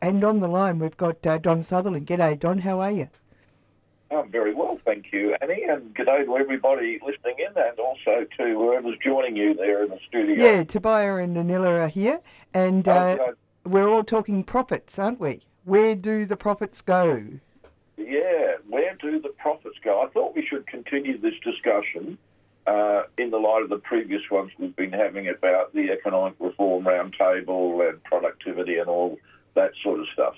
And on the line, we've got Don Sutherland. G'day, Don. How are you? I'm very well, thank you, Annie, and good day to everybody listening in and also to whoever's joining you there in the studio. Yeah, Tobiah and Nanilla are here, and we're all talking profits, aren't we? Where do the profits go? Yeah, where do the profits go? I thought we should continue this discussion in the light of the previous ones we've been having about the Economic Reform Roundtable and productivity and all that sort of stuff.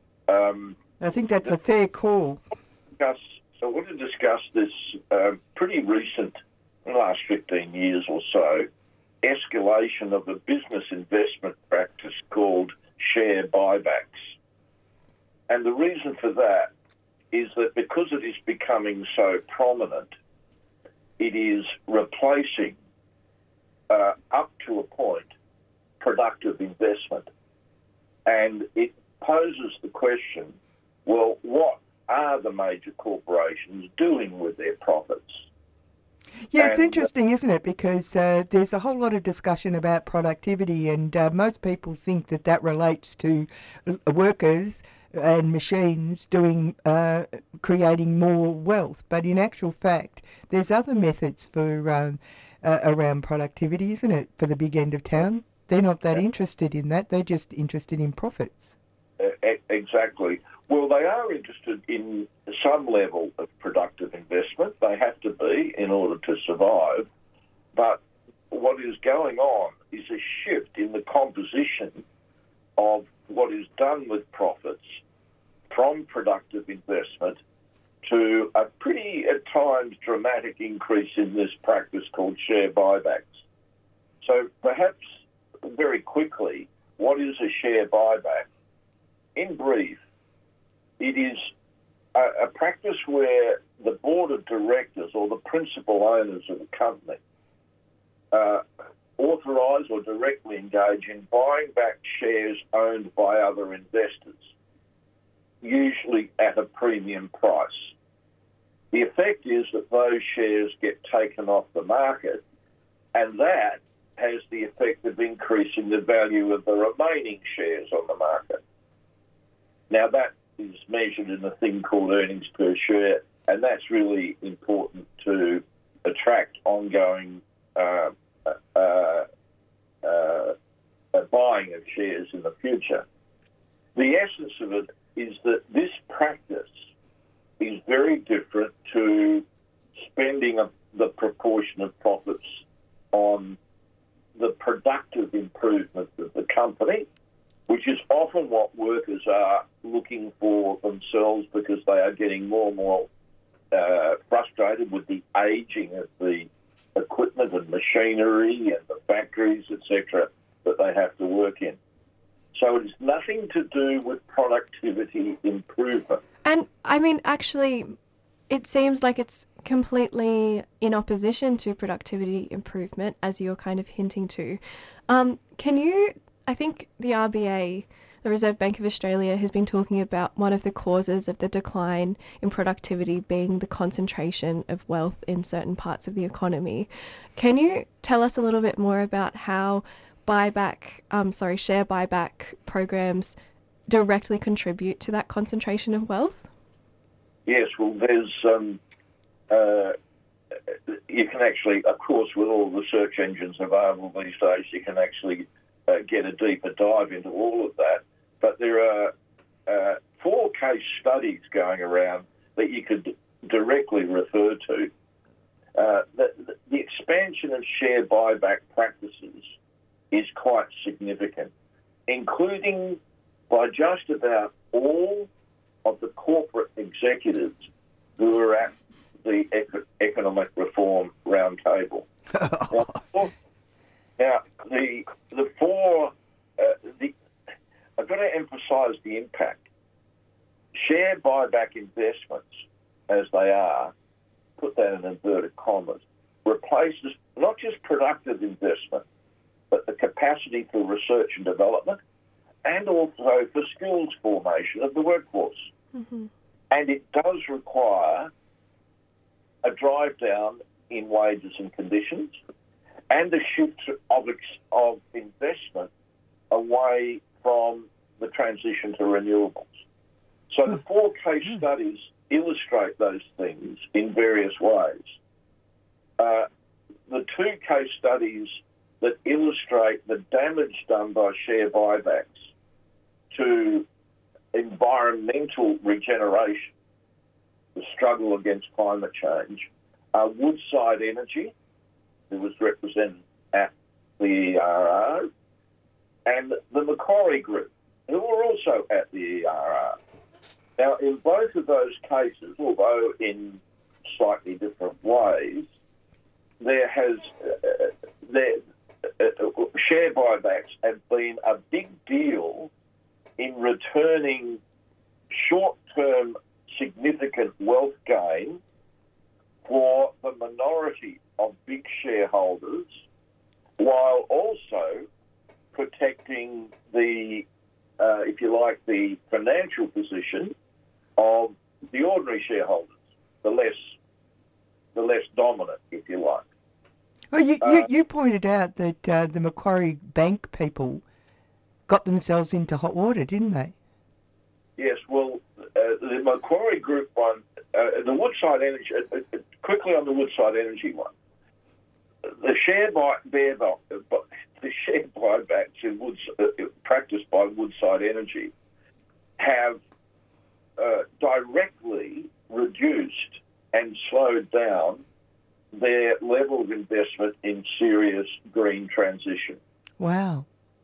I think that's a fair call. So I want to discuss this pretty recent, in the last 15 years or so, escalation of a business investment practice called share buybacks. And the reason for that is that because it is becoming so prominent, it is replacing, up to a point, productive investment. And it poses the question, well, what are the major corporations doing with their profits? Yeah, it's interesting, isn't it? Because there's a whole lot of discussion about productivity, and most people think that that relates to workers and machines creating more wealth. But in actual fact, there's other methods for around productivity, isn't it, for the big end of town? They're not that interested in that. They're just interested in profits. Exactly. Well, they are interested in some level of productive investment. They have to be in order to survive. But what is going on is a shift in the composition of what is done with profits from productive investment to a pretty, at times, dramatic increase in this practice called share buybacks. So perhaps very quickly, what is a share buyback? In brief, it is a practice where the board of directors or the principal owners of the company authorise or directly engage in buying back shares owned by other investors, usually at a premium price. The effect is that those shares get taken off the market, and that has the effect of increasing the value of the remaining shares on the market. Now, that is measured in a thing called earnings per share, and that's really important to attract ongoing buying of shares in the future. The essence of it is that this practice is very different to spending the proportion of profits on the productive improvement of the company, which is often what workers are looking for themselves because they are getting more and more frustrated with the ageing of the equipment and machinery and the factories, etc., that they have to work in. So it has nothing to do with productivity improvement. And, I mean, actually, it seems like it's completely in opposition to productivity improvement, as you're kind of hinting to. I think the RBA, the Reserve Bank of Australia, has been talking about one of the causes of the decline in productivity being the concentration of wealth in certain parts of the economy. Can you tell us a little bit more about how share buyback programs directly contribute to that concentration of wealth? Yes, well, there's you can actually, of course, with all the search engines available these days, you can actually get a deeper dive into all of that. But there are 4 case studies going around that you could directly refer to. The expansion of share buyback practices is quite significant, including by just about all of the corporate executives who are at the Economic Reform Roundtable. Now, the 4, I've got to emphasise the impact. Share buyback investments, as they are, put that in inverted commas, replaces not just productive investment, but the capacity for research and development, and also for skills formation of the workforce. Mm-hmm. And it does require a drive down in wages and conditions and a shift of investment away from the transition to renewables. So the 4 case studies illustrate those things in various ways. The 2 case studies that illustrate the damage done by share buybacks to environmental regeneration, the struggle against climate change, are Woodside Energy, who was represented at the ERR, and the Macquarie Group, who were also at the ERR. Now, in both of those cases, although in slightly different ways, there has share buybacks have been a big deal in returning short-term significant wealth gain for the minority of big shareholders, while also protecting the, if you like, the financial position of the ordinary shareholders, the less dominant, if you like. Well, you pointed out that the Macquarie Bank people got themselves into hot water, didn't they? Yes, well, the Macquarie Group one, the Woodside Energy, quickly on the Woodside Energy one, the share buybacks practiced by Woodside Energy have directly reduced and slowed down their level of investment in serious green transition. Wow.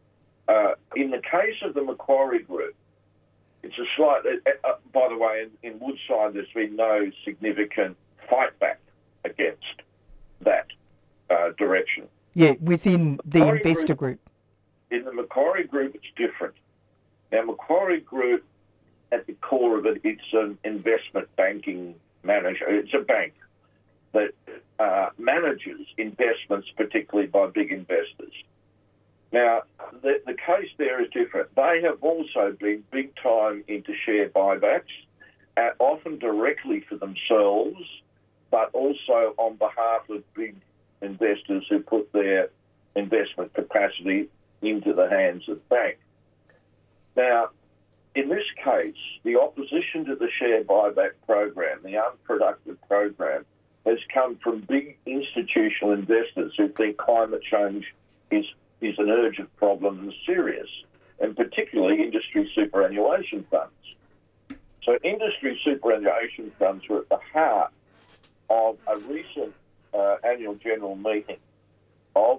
In the case of the Macquarie Group, it's a slight... by the way, in Woodside, there's been no significant fight back against that direction. Yeah, within the investor group. In the Macquarie Group, it's different. Now, Macquarie Group, at the core of it, it's an investment banking manager. It's a bank that manages investments, particularly by big investors. Now, the case there is different. They have also been big time into share buybacks, often directly for themselves, but also on behalf of big investors who put their investment capacity into the hands of banks. Now, in this case, the opposition to the share buyback program, the unproductive program, has come from big institutional investors who think climate change is an urgent problem and serious, and particularly industry superannuation funds. So industry superannuation funds were at the heart of a recent annual general meeting of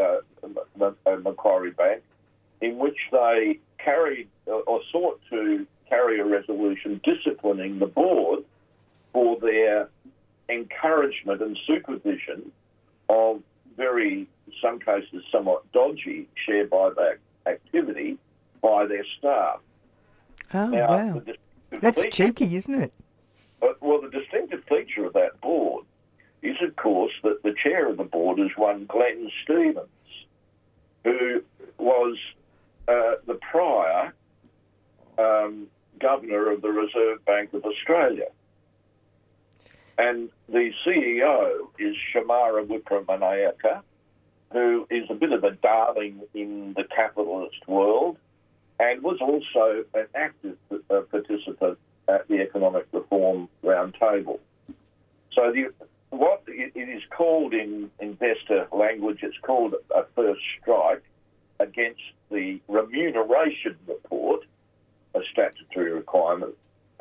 Macquarie Bank, in which they carried or sought to carry a resolution disciplining the board for their encouragement and supervision of very, in some cases, somewhat dodgy share buyback activity by their staff. Oh, now, wow. That's cheeky, isn't it? Well, the distinctive feature of that board is, of course, that the chair of the board is one Glenn Stevens, who was the prior governor of the Reserve Bank of Australia. And the CEO is Shamara Wikramanayake, who is a bit of a darling in the capitalist world and was also an active participant at the Economic Reform Roundtable. So what it is called in investor language, it's called a first strike against the remuneration report, a statutory requirement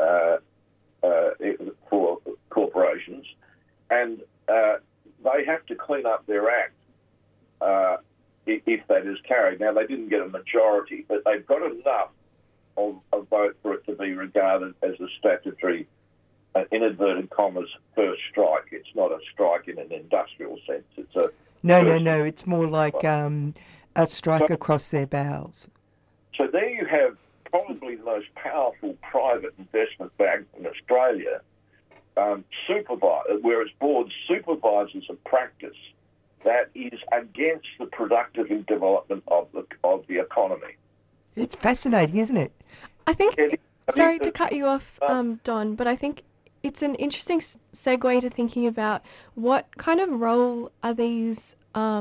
for corporations, and they have to clean up their act if that is carried. Now, they didn't get a majority, but they've got enough of a vote for it to be regarded as a statutory, in inverted commas, first strike. It's not a strike in an industrial sense. It's a No. It's more like a strike across their bows. So there you have probably the most powerful private investment bank in Australia, where its board supervises a practice that is against the productive development of the economy. It's fascinating, isn't it? I think, sorry to cut you off, Don, but I think it's an interesting segue to thinking about what kind of role are these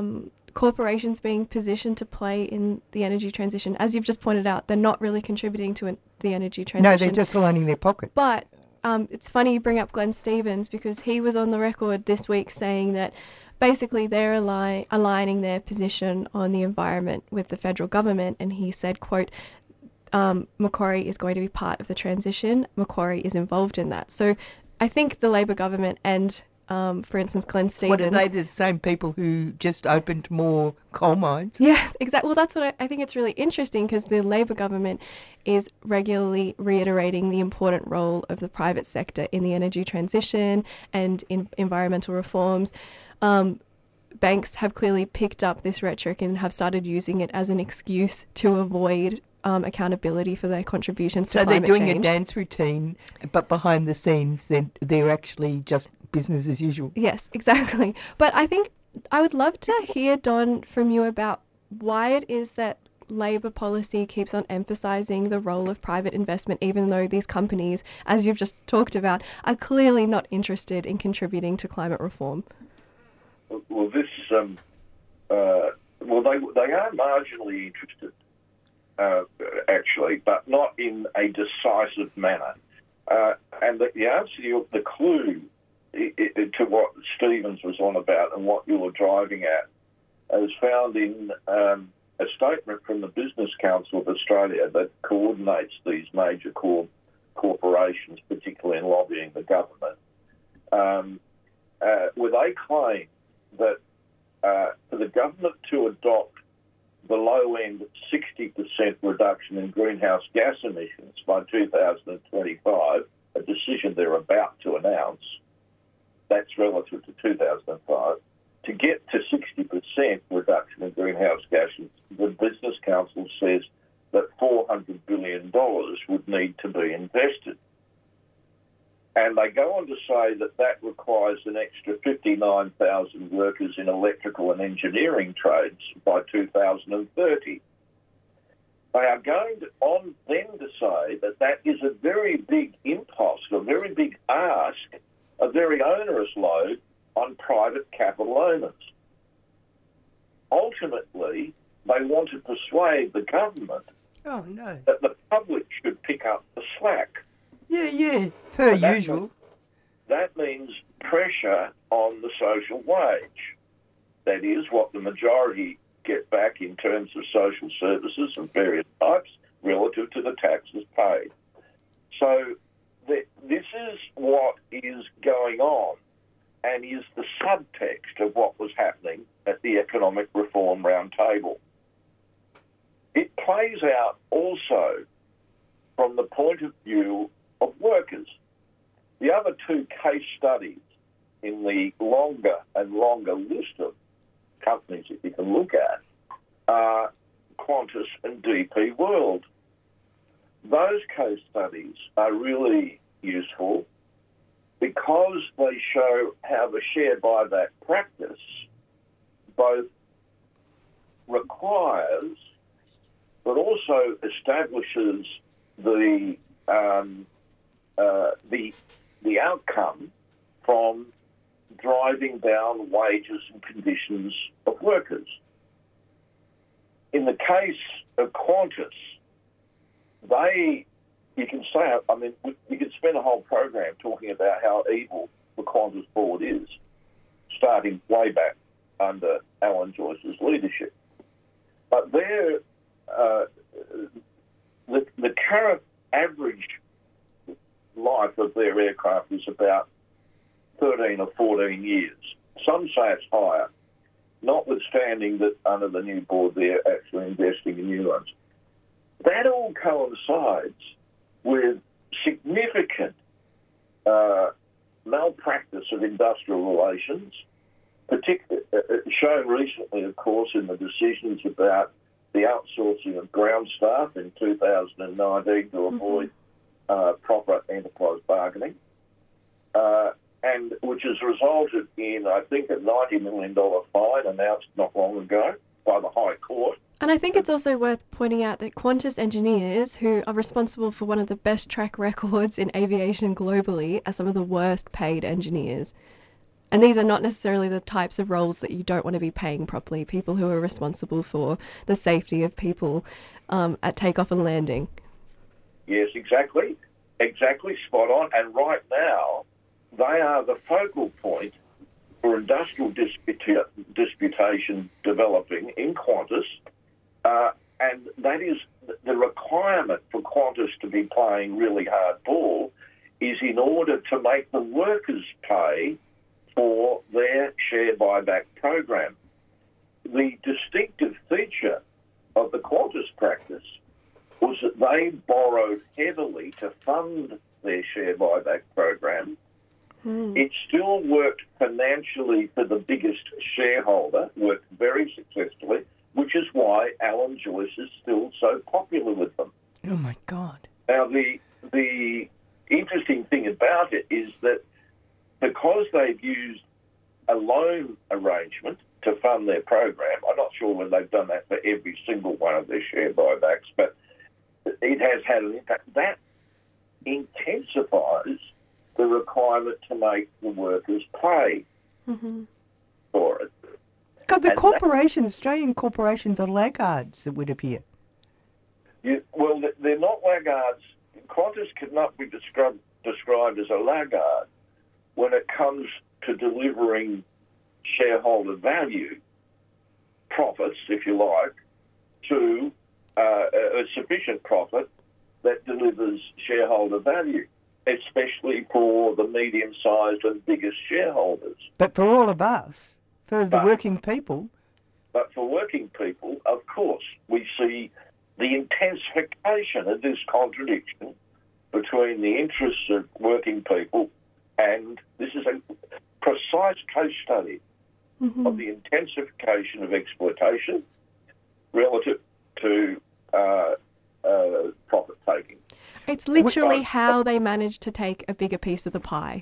corporations being positioned to play in the energy transition? As you've just pointed out, they're not really contributing to the energy transition. No, they're just lining their pockets. But it's funny you bring up Glenn Stevens, because he was on the record this week saying that basically they're aligning their position on the environment with the federal government, and he said, quote, Macquarie is going to be part of the transition. Macquarie is involved in that. So I think the Labor government and, for instance, Glenn Stevens... What, are they the same people who just opened more coal mines? Yes, exactly. Well, that's what I think it's really interesting, because the Labor government is regularly reiterating the important role of the private sector in the energy transition and in environmental reforms. Banks have clearly picked up this rhetoric and have started using it as an excuse to avoid accountability for their contributions to climate change. So they're doing a dance routine, but behind the scenes, they're actually just business as usual. Yes, exactly. But I think I would love to hear, Don, from you about why it is that Labor policy keeps on emphasising the role of private investment, even though these companies, as you've just talked about, are clearly not interested in contributing to climate reform. Well, they are marginally interested, actually, but not in a decisive manner. And the answer to the clue to what Stevens was on about and what you were driving at is found in a statement from the Business Council of Australia that coordinates these major corporations, particularly in lobbying the government, where they claim that for the government to adopt the low-end 60% reduction in greenhouse gas emissions by 2025, a decision they're about to announce, that's relative to 2005, to get to 60% reduction in greenhouse gases, the Business Council says that $400 billion would need to be invested. And they go on to say that that requires an extra 59,000 workers in electrical and engineering trades by 2030. They are going on then to say that that is a very big impost, a very big ask, a very onerous load on private capital owners. Ultimately, they want to persuade the government that the public should pick up the slack. Yeah, per usual. That means pressure on the social wage. That is what the majority get back in terms of social services of various types relative to the taxes paid. So this is what is going on and is the subtext of what was happening at the Economic Reform Roundtable. It plays out also from the point of view of workers. The other two case studies in the longer and longer list of companies that you can look at are Qantas and DP World. Those case studies are really useful because they show how the share buyback practice both requires but also establishes the outcome from driving down wages and conditions of workers. In the case of Qantas, you can spend a whole program talking about how evil the Qantas board is, starting way back under Alan Joyce's leadership. But the current average life of their aircraft is about 13 or 14 years. Some say it's higher, notwithstanding that under the new board they're actually investing in new ones. That all coincides with significant malpractice of industrial relations, shown recently, of course, in the decisions about the outsourcing of ground staff in 2019 to avoid proper enterprise bargaining, and which has resulted in, I think, a $90 million fine announced not long ago by the High Court. And I think it's also worth pointing out that Qantas engineers, who are responsible for one of the best track records in aviation globally, are some of the worst paid engineers. And these are not necessarily the types of roles that you don't want to be paying properly, people who are responsible for the safety of people at takeoff and landing. Yes, exactly. Exactly, spot on. And right now, they are the focal point for industrial disputation developing in Qantas, and that is the requirement for Qantas to be playing really hard ball is in order to make the workers pay for their share buyback program. The distinctive feature of the Qantas practice was that they borrowed heavily to fund their share buyback program. It still worked financially for the biggest shareholder, worked very successfully, which is why Alan Joyce is still so popular with them. Oh, my God. Now, the interesting thing about it is that because they've used a loan arrangement to fund their program, I'm not sure whether they've done that for every single one of their share buybacks, but it has had an impact. That intensifies the requirement to make the workers pay for it. God, the corporations, Australian corporations are laggards, it would appear. Well, they're not laggards. Qantas cannot be described as a laggard when it comes to delivering shareholder value, profits, if you like, to a sufficient profit that delivers shareholder value, especially for the medium-sized and biggest shareholders. But for all of us, for the working people. But for working people, of course, we see the intensification of this contradiction between the interests of working people and this is a precise case study of the intensification of exploitation relative to profit taking. It's literally how they manage to take a bigger piece of the pie.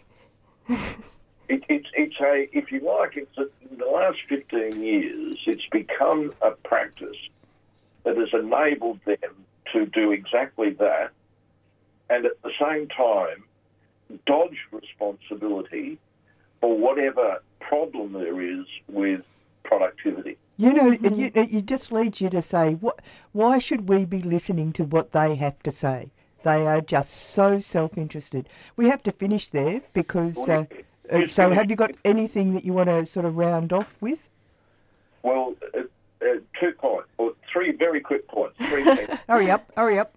If you like, in the last 15 years, it's become a practice that has enabled them to do exactly that, and at the same time, dodge responsibility for whatever problem there is with productivity. You know, it just leads you to say, why should we be listening to what they have to say? They are just so self-interested. We have to finish there because... so have you got anything that you want to sort of round off with? Well, 2 points, or 3 very quick points. 3 things. Hurry up.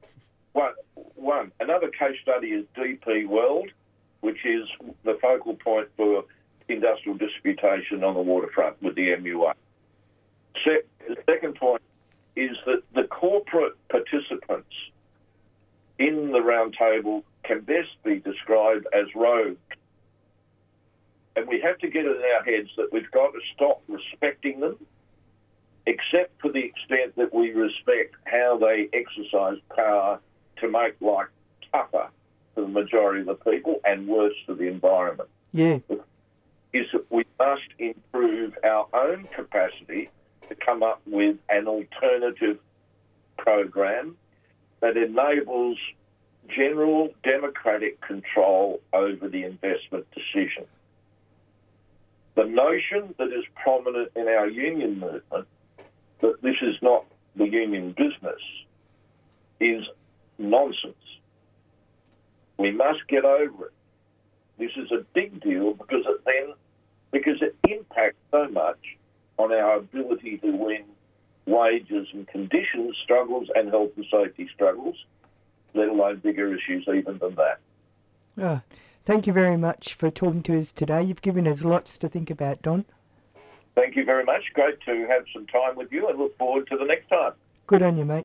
One, another case study is DP World, which is the focal point for industrial disputation on the waterfront with the MUA. The second point is that the corporate participants in the roundtable can best be described as rogues. And we have to get it in our heads that we've got to stop respecting them, except for the extent that we respect how they exercise power to make life tougher for the majority of the people and worse for the environment. Yeah. Is that we must improve our own capacity to come up with an alternative program that enables general democratic control over the investment decision. The notion that is prominent in our union movement that this is not the union business is nonsense. We must get over it. This is a big deal because it impacts so much on our ability to win wages and conditions struggles and health and safety struggles, let alone bigger issues even than that. Oh, thank you very much for talking to us today. You've given us lots to think about, Don. Thank you very much. Great to have some time with you and look forward to the next time. Good on you, mate.